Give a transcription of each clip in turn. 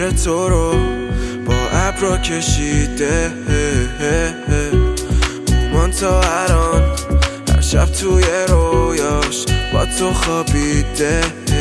تصویر تو رو با ابرا کشیده، اومان تا الان هر شب توی رویاش با تو خوابیده.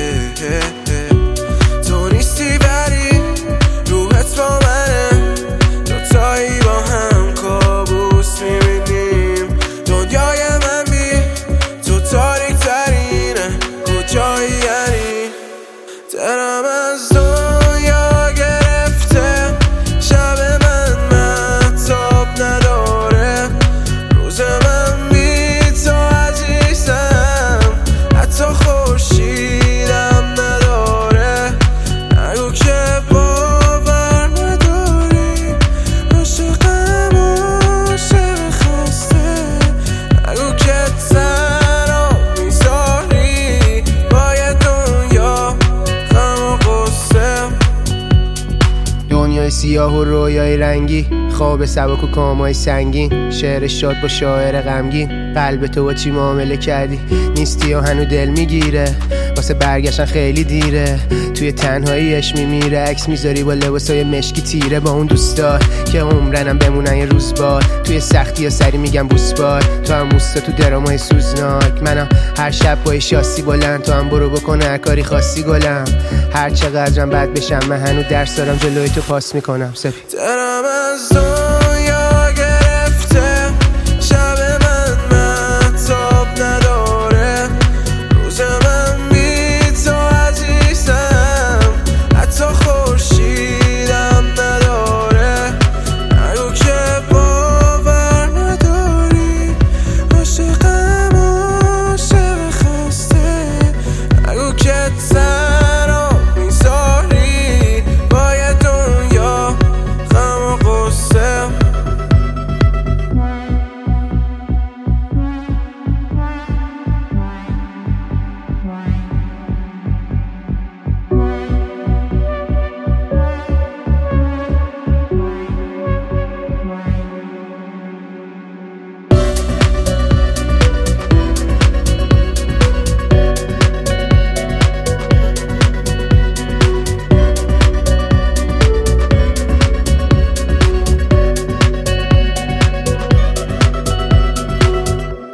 تو نیستی ولی روحت با منه، دوتایی با هم کابوس میبینیم. دنیای من بی تو تاریک ترینه، کجایی یعنی؟ دلم از دنیا گرفته، شب من مهتاب نداره، روز من بی تو عزیزم، حتی خورشیدم نداره. نگو که باور نداری، عاشقم عاشق خسته، نگو که تنها میذاری باید دنیا غم و غصه. دنیای سیاه و رویای رنگی، خواب سبک و کامای سنگین، شعر شاد با شاعر غمگین. قلب تو با چی معامله کردی؟ نیستی و هنو دل میگیره، واسه برگشتن خیلی دیره. توی تنهاییش میمیره، عکس میذاری با لباسای مشکی تیره، با اون دوستار که عمرنم بمونن یه روز بار. توی سختی ها سری میگم بوسبار، تو هم موستا تو درامای سوزناک. منم هر شب با شاسی بلند، تو هم برو بکن هر کاری خاصی گلم. هر چقدرم بد بشم من هنو درس دارم، جلوی تو پاس میکنم سپی. دلم از